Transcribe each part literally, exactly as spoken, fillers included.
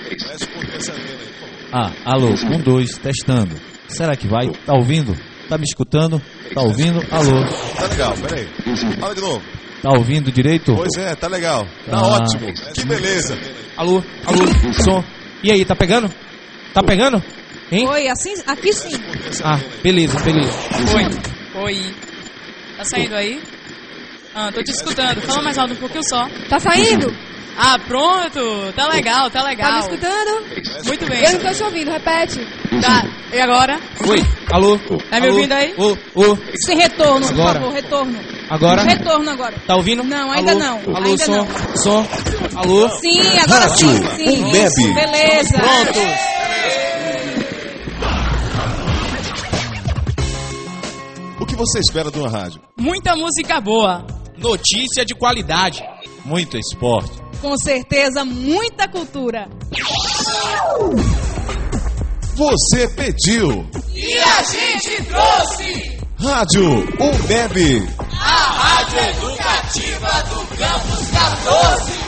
Ah, alô, um, dois, testando. Será que vai? Tá ouvindo? Tá me escutando? Tá ouvindo? Alô? Tá legal, peraí. Fala de novo. Tá ouvindo direito? Pois é, tá legal. Tá Ah. ótimo. Que beleza. Alô? Alô? Som. E aí, tá pegando? Tá pegando? Hein? Oi, assim, aqui sim. Ah, beleza, beleza. Oi. Oi. Tá saindo aí? Ah, tô te escutando. Fala mais alto um pouquinho só. Tá saindo? Ah, pronto. Tá legal, tá legal. Tá me escutando? Muito bem. Eu não tô te ouvindo, repete. Tá, e agora? Oi, alô? Tá me Alô? ouvindo aí? Ô, ô, Sem retorno, por Agora. favor, retorno. agora? Retorno agora. Tá ouvindo? Não, ainda Alô? não. Alô, Ainda som, não. som. Alô? Sim, agora sim, sim. Um bebe. Isso, beleza. Pronto. O que você espera de uma rádio? Muita música boa. Notícia de qualidade. Muito esporte. Com certeza, muita cultura. Você pediu. E a gente trouxe Rádio Um Bebe. a Rádio Educativa do Campus quatorze.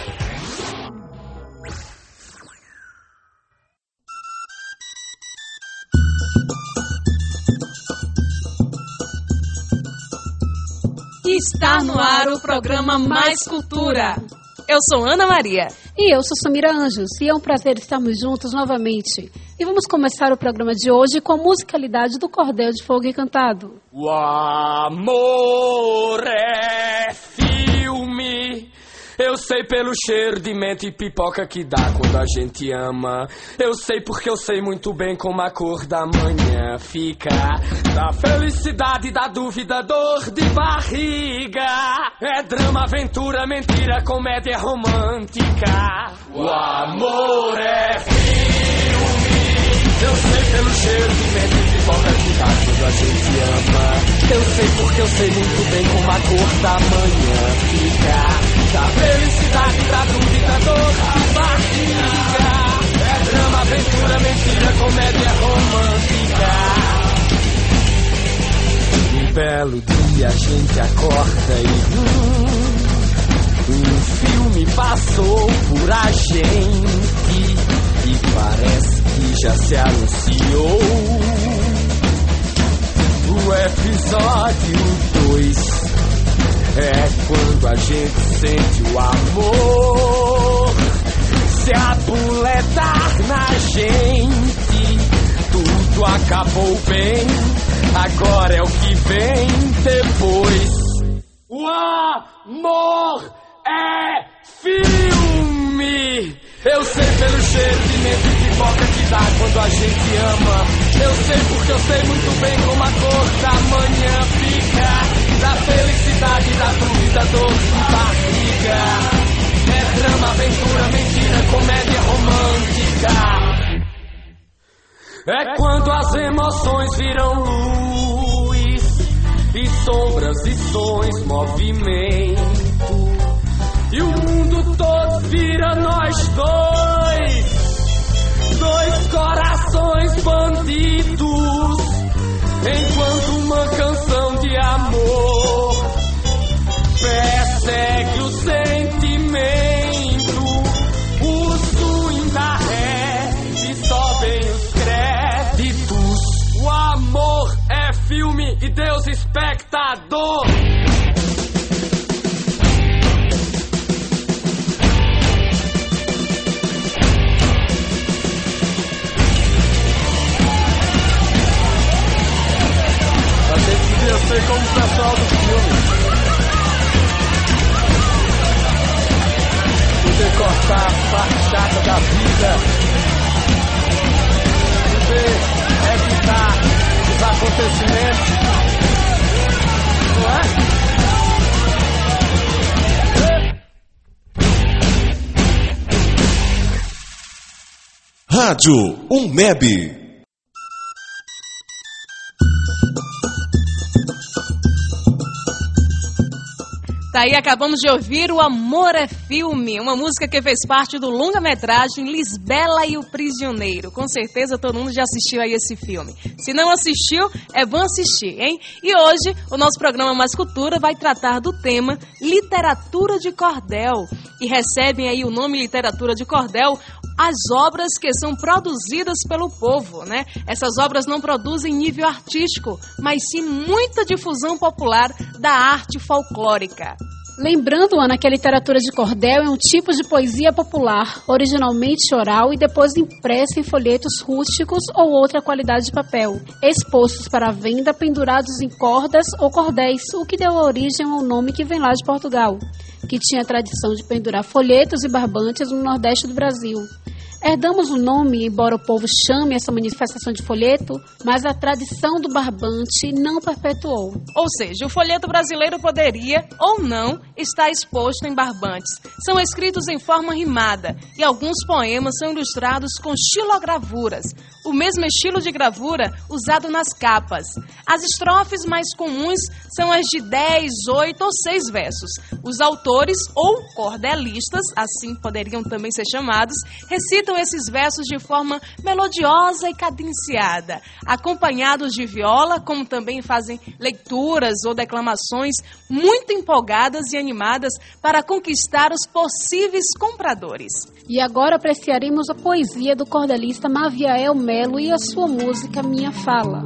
Está no ar o programa Mais Cultura. Eu sou Ana Maria. E eu sou Samira Anjos, e é um prazer estarmos juntos novamente. E vamos começar o programa de hoje com a musicalidade do Cordel de Fogo Encantado. O amor é filme. Eu sei pelo cheiro de menta e pipoca que dá quando a gente ama. Eu sei porque eu sei muito bem como a cor da manhã fica. Da felicidade, da dúvida, dor de barriga. É drama, aventura, mentira, comédia romântica. O amor é filme. Eu sei pelo cheiro de menta e pipoca que dá quando a gente ama. Eu sei porque eu sei muito bem como a cor da manhã fica. Da felicidade, da dúvida, dor de barriga. É drama, aventura, mentira, comédia romântica. Um belo dia a gente acorda e hum, um filme passou por a gente e parece que já se anunciou. O episódio dois é quando a gente sente o amor se apuletar na gente. Tudo acabou bem, agora é o que vem depois. O amor é filme. Eu sei pelo cheiro de menta e pipoca que dá quando a gente ama. Eu sei porque eu sei muito bem como a cor da manhã fica. Da felicidade, da dúvida, dor de barriga. É drama, aventura, mentira, comédia romântica. É quando as emoções viram luz e sombras e sons, movimento. E o mundo todo vira nós dois, dois corações bandidos, enquanto uma canção de amor persegue o sentimento. O swing da ré e sobem os créditos. O amor é filme e Deus espectador. Eu sei como o pessoal do filme poder cortar a parte chata da vida, poder evitar os acontecimentos, não é? Rádio Um Bebe. Daí acabamos de ouvir O Amor é Filme, uma música que fez parte do longa-metragem Lisbela e o Prisioneiro. Com certeza todo mundo já assistiu aí esse filme. Se não assistiu, é bom assistir, hein? E hoje o nosso programa Mais Cultura vai tratar do tema Literatura de Cordel. E recebem aí o nome Literatura de Cordel as obras que são produzidas pelo povo, né? Essas obras não produzem nível artístico, mas sim muita difusão popular da arte folclórica. Lembrando, Ana, que a literatura de cordel é um tipo de poesia popular, originalmente oral e depois impressa em folhetos rústicos ou outra qualidade de papel, expostos para venda pendurados em cordas ou cordéis, o que deu origem ao nome que vem lá de Portugal, que tinha a tradição de pendurar folhetos e barbantes no Nordeste do Brasil. Herdamos o nome, embora o povo chame essa manifestação de folheto, mas a tradição do barbante não perpetuou. Ou seja, o folheto brasileiro poderia, ou não, estar exposto em barbantes. São escritos em forma rimada e alguns poemas são ilustrados com xilogravuras, o mesmo estilo de gravura usado nas capas. As estrofes mais comuns são as de dez, oito ou seis versos. Os autores, ou cordelistas, assim poderiam também ser chamados, recitam esses versos de forma melodiosa e cadenciada, acompanhados de viola, como também fazem leituras ou declamações muito empolgadas e animadas para conquistar os possíveis compradores. E agora apreciaremos a poesia do cordelista Maviael Melo e a sua música Minha Fala.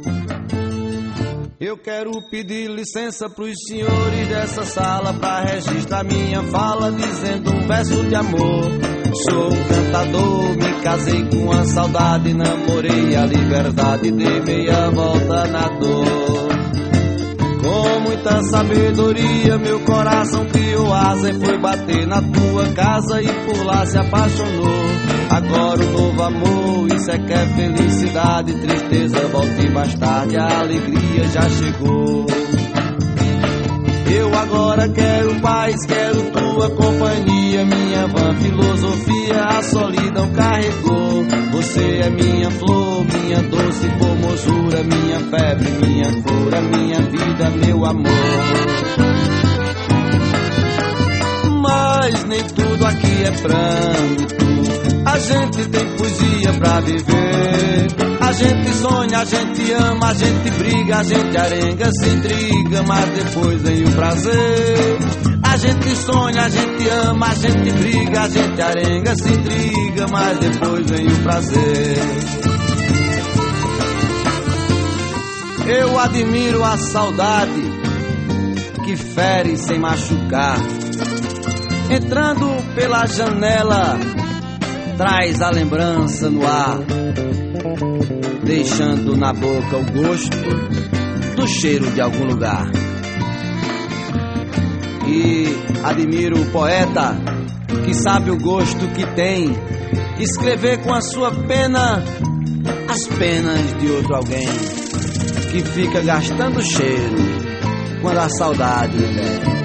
Eu quero pedir licença pros senhores dessa sala pra registrar minha fala, dizendo um verso de amor. Sou um cantador, me casei com a saudade, namorei a liberdade, dei meia volta na dor. Com muita sabedoria meu coração criou asa e foi bater na tua casa e por lá se apaixonou. Agora o novo amor, isso é que é felicidade, tristeza volta e mais tarde a alegria já chegou. Eu agora quero paz, quero tua companhia, minha vã filosofia a solidão carregou. Você é minha flor, minha doce formosura, minha febre, minha cura, minha vida, meu amor. Mas nem tudo aqui é pranto, a gente tem poesia pra viver. A gente sonha, a gente ama, a gente briga, a gente arenga, se intriga, mas depois vem o prazer. A gente sonha, a gente ama, a gente briga, a gente arenga, se intriga, mas depois vem o prazer. Eu admiro a saudade que fere sem machucar. Entrando pela janela, traz a lembrança no ar, deixando na boca o gosto do cheiro de algum lugar. E admiro o poeta que sabe o gosto que tem, escrever com a sua pena as penas de outro alguém, que fica gastando cheiro quando a saudade vem.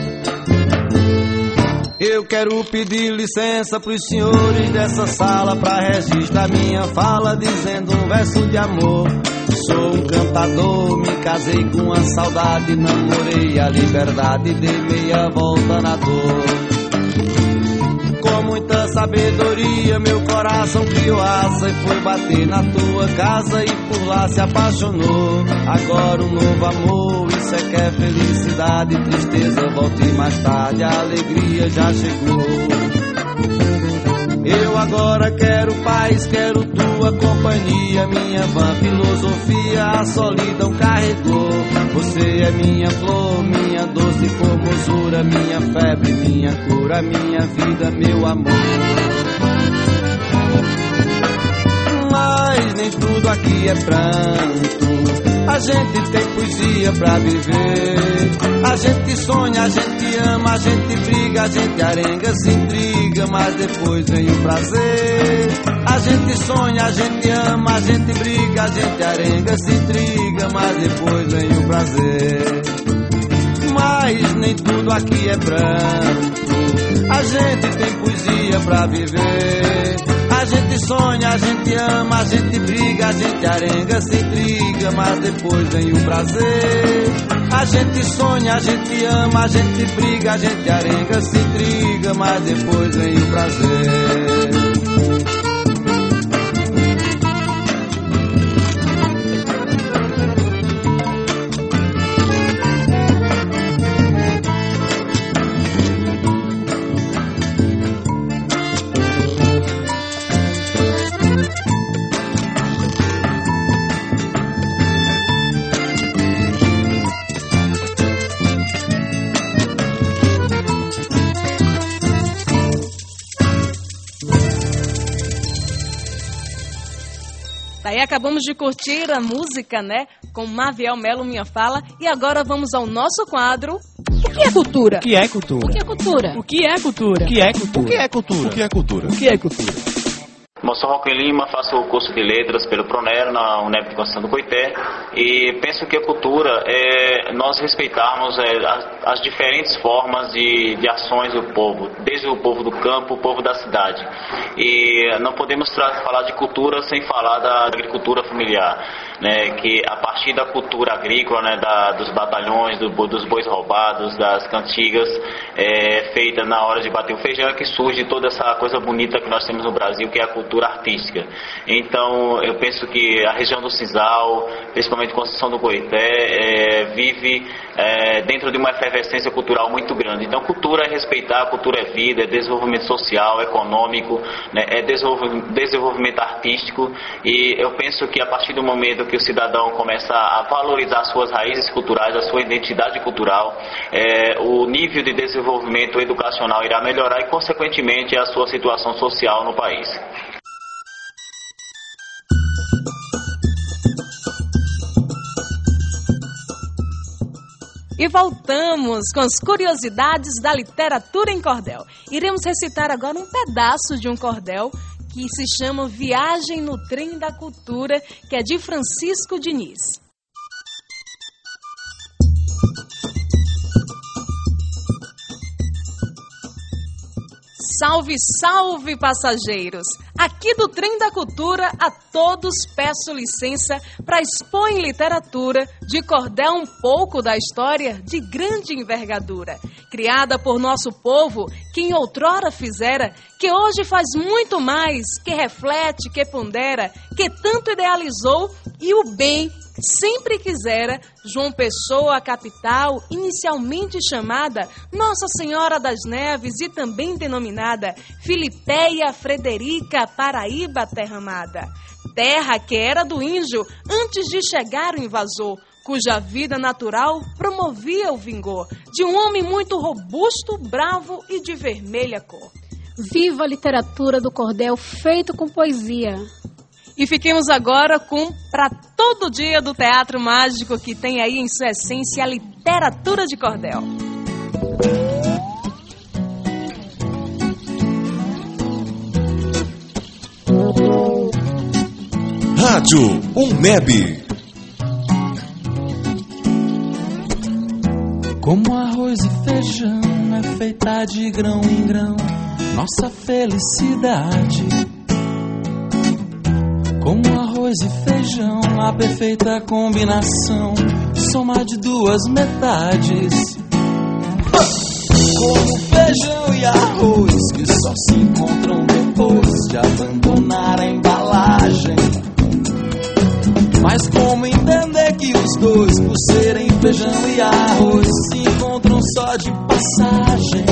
Eu quero pedir licença pros senhores dessa sala pra registrar minha fala, dizendo um verso de amor. Sou um cantador, me casei com a saudade, namorei a liberdade, dei meia volta na dor. Com muita sabedoria meu coração criou asa e foi bater na tua casa e por lá se apaixonou. Agora um novo amor, isso é que é felicidade, tristeza volta e mais tarde a alegria já chegou. Eu agora quero paz, quero tua companhia, minha vã filosofia a solidão carregou. Você é minha flor, minha doce formosura, minha febre, minha cura, minha vida, meu amor. Mas nem tudo aqui é pranto, a gente tem poesia pra viver. A gente sonha, a gente ama, a gente briga, a gente arenga, se intriga, mas depois vem o prazer. A gente sonha, a gente ama, a gente briga, a gente arenga, se intriga, mas depois vem o prazer. Mas nem tudo aqui é pranto, a gente tem poesia pra viver. A gente sonha, a gente ama, a gente briga, a gente arenga, se intriga, mas depois vem o prazer. A gente sonha, a gente ama, a gente briga, a gente arenga, se intriga, mas depois vem o prazer. Daí acabamos de curtir a música, né? Com Maviel Melo, Minha Fala. E agora vamos ao nosso quadro. O que é cultura? O que é cultura? O que é cultura? O que é cultura? O que é cultura? O que é cultura? O que é cultura? O que é cultura? Bom, sou Roque Lima, faço o curso de letras pelo Pronero na UNEB de Conceição do Coité e penso que a cultura é nós respeitarmos é, as, as diferentes formas de, de ações do povo, desde o povo do campo, o povo da cidade. E não podemos falar de cultura sem falar da agricultura familiar, né, que a partir da cultura agrícola, né, da, dos batalhões, do, dos bois roubados, das cantigas é, feita na hora de bater o feijão, é que surge toda essa coisa bonita que nós temos no Brasil, que é a cultura artística. Então eu penso que a região do Cisal, principalmente Conceição do Coité, é, vive é, dentro de uma efervescência cultural muito grande. Então cultura é respeitar, cultura é vida, é desenvolvimento social, econômico, né, é desenvolvimento artístico, e eu penso que a partir do momento que o cidadão começa a valorizar suas raízes culturais, a sua identidade cultural, é, o nível de desenvolvimento educacional irá melhorar e consequentemente a sua situação social no país. E voltamos com as curiosidades da literatura em cordel. Iremos recitar agora um pedaço de um cordel que se chama Viagem no Trem da Cultura, que é de Francisco Diniz. Salve, salve, passageiros! Aqui do Trem da Cultura, a todos peço licença para expor em literatura de cordel um pouco da história de grande envergadura, criada por nosso povo, que em outrora fizera, que hoje faz muito mais, que reflete, que pondera, que tanto idealizou e o bem sempre quisera. João Pessoa, a capital, inicialmente chamada Nossa Senhora das Neves e também denominada Filipéia Frederica, Paraíba, terra amada. Terra que era do índio antes de chegar o invasor, cuja vida natural promovia o vingor de um homem muito robusto, bravo e de vermelha cor. Viva a literatura do cordel feito com poesia. E fiquemos agora com Pra Todo Dia do Teatro Mágico, que tem aí em sua essência a literatura de cordel. Rádio UNEB. Como arroz e feijão é feita de grão em grão nossa felicidade. Como arroz e feijão, a perfeita combinação, soma de duas metades. Como feijão e arroz, que só se encontram depois de abandonar a embalagem. Mas como entender que os dois, por serem feijão e arroz, se encontram só de passagem?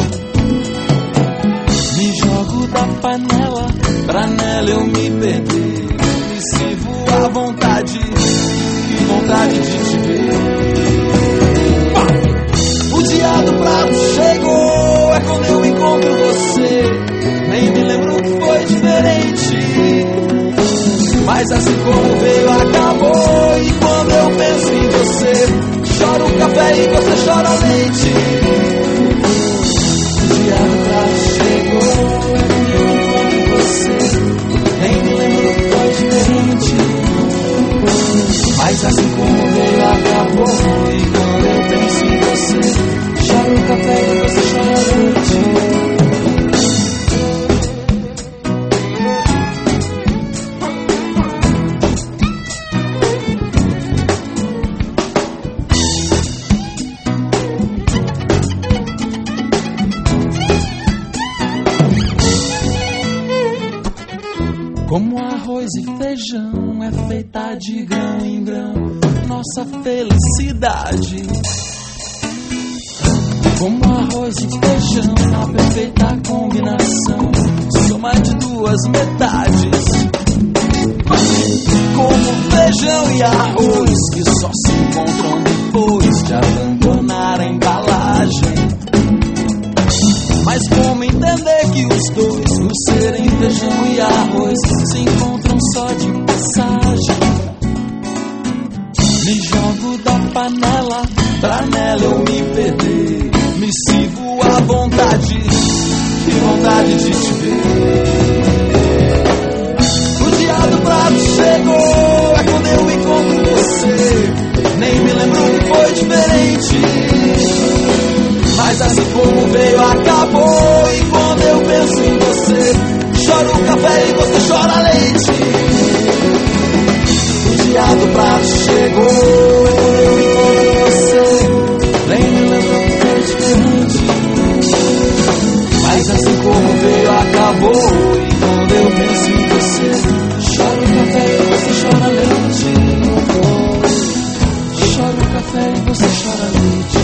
Me jogo da panela, pra nela eu me perder. Me sirvo à vontade, que vontade de te ver. O dia do prato chegou, é quando eu encontro você. Nem me lembro que foi diferente, mas assim como veio, acabou. E quando eu penso em você, choro o café e você chora o leite. O dia do prato chegou, é quando eu encontro você. Nem me lembro que foi diferente, mas assim como veio, acabou. E quando eu penso em você, choro o café e você chora o leite. Como arroz e feijão é feita de grão em grão nossa felicidade. Como arroz e feijão, a perfeita combinação, soma de duas metades. Como feijão e arroz, que só se encontram depois de abandonar a embalagem. Mas como entender que os dois, por serem feijão e arroz, se encontram só de passagem? saudade de te ver. O dia do prato chegou, é quando eu encontro você. Nem me lembro que foi diferente, mas assim como veio, acabou. E quando eu penso em você, choro café e você chora leite. O dia do prato chegou, é quando eu encontro você. Nem me lembro que foi diferente, mas assim como veio, acabou. E quando eu penso em você, choro café e você chora leite. Choro café e você chora leite.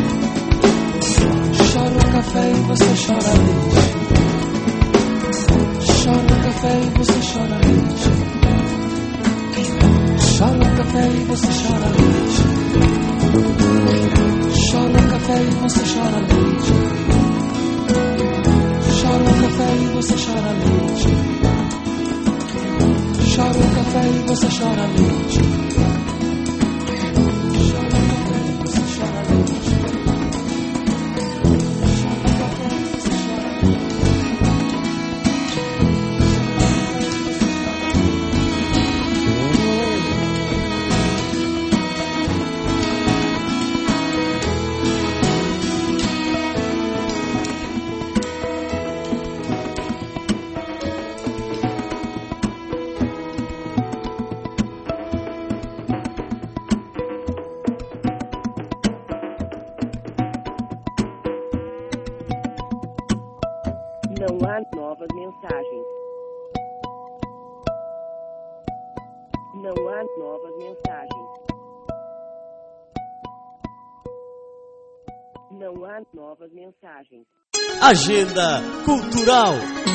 Choro café e você chora leite. Choro café e você chora leite. Choro café e você chora leite. Choro café e você chora leite. Choro café e você chora leite. Choro café e você chora leite. Não há novas mensagens. Não há novas mensagens. Não há novas mensagens. Agenda Cultural.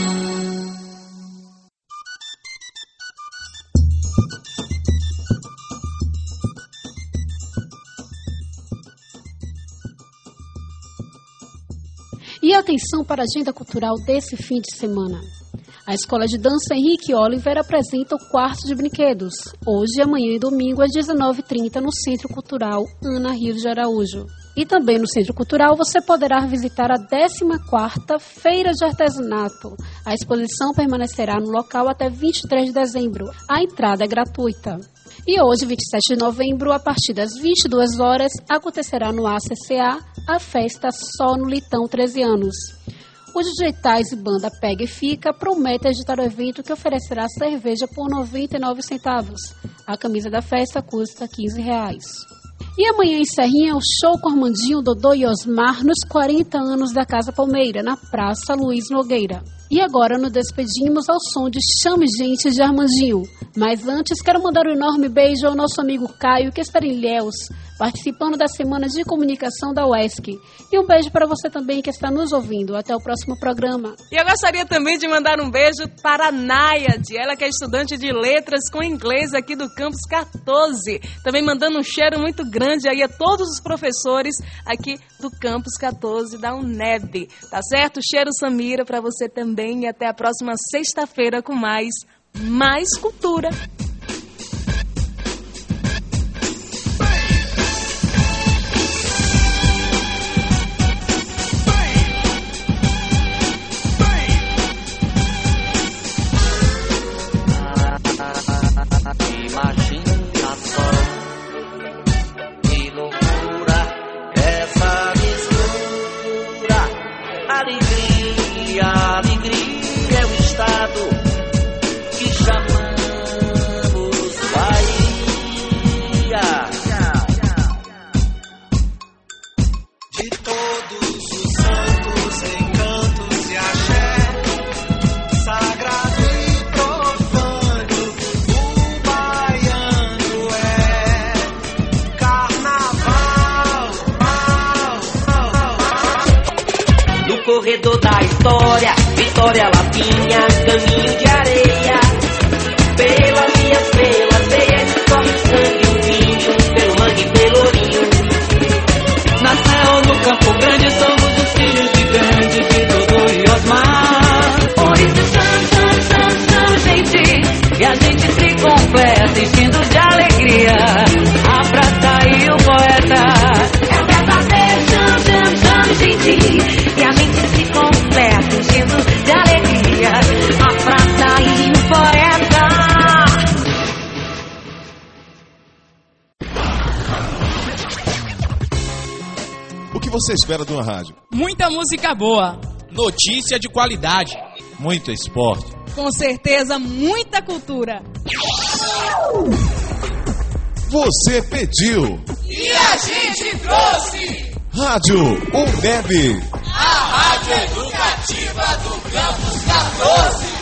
E atenção para a agenda cultural desse fim de semana. A Escola de Dança Henrique Oliver apresenta o Quarto de Brinquedos, hoje, amanhã e domingo, às dezenove e trinta, no Centro Cultural Ana Rios de Araújo. E também no Centro Cultural você poderá visitar a décima quarta Feira de Artesanato. A exposição permanecerá no local até vinte e três de dezembro. A entrada é gratuita. E hoje, vinte e sete de novembro, a partir das vinte e duas horas, acontecerá no A C C A a festa Só no Litão treze anos. O D J Tais e banda Pega e Fica promete agitar o evento, que oferecerá cerveja por noventa e nove centavos. A camisa da festa custa quinze reais. E amanhã em Serrinha, o show com Armandinho, Dodô e Osmar nos quarenta anos da Casa Palmeira, na Praça Luiz Nogueira. E agora nos despedimos ao som de Chame Gente de Armandinho. Mas antes, quero mandar um enorme beijo ao nosso amigo Caio, que está em Ilhéus, participando da Semana de Comunicação da U E S C. E um beijo para você também que está nos ouvindo. Até o próximo programa. E eu gostaria também de mandar um beijo para a Náiade, ela que é estudante de letras com inglês aqui do Campus quatorze. Também mandando um cheiro muito grande aí a todos os professores aqui do Campus quatorze da U N E B. Tá certo? Cheiro, Samira, para você também. E até a próxima sexta-feira com mais Mais Cultura. Imagina só, que loucura, essa mistura. Alegria, alegria é o estado que chamamos Bahia. De todos os santos, encantos e axé, sagrado e profano, o baiano é carnaval. No corredor da história, Vitória Lapinha, caminho de areia. Pelas minhas pelas veias corre sangue, o vinho, pelo mangue, pelo ourinho. Na Serra ou no Campo Grande, somos os filhos de grande, de Dodô e Osmar. Por isso chama, chama, chama, chama, gente, e a gente se completa, enchendo de alegria a prata e o poeta. É o verdadeiro chama, chama, chama, gente, e a mente se completa, enchendo você espera de uma rádio? Muita música boa. Notícia de qualidade. Muito esporte. Com certeza, muita cultura. Você pediu. E a gente trouxe. Rádio U M E B. A rádio educativa do Campus quatorze.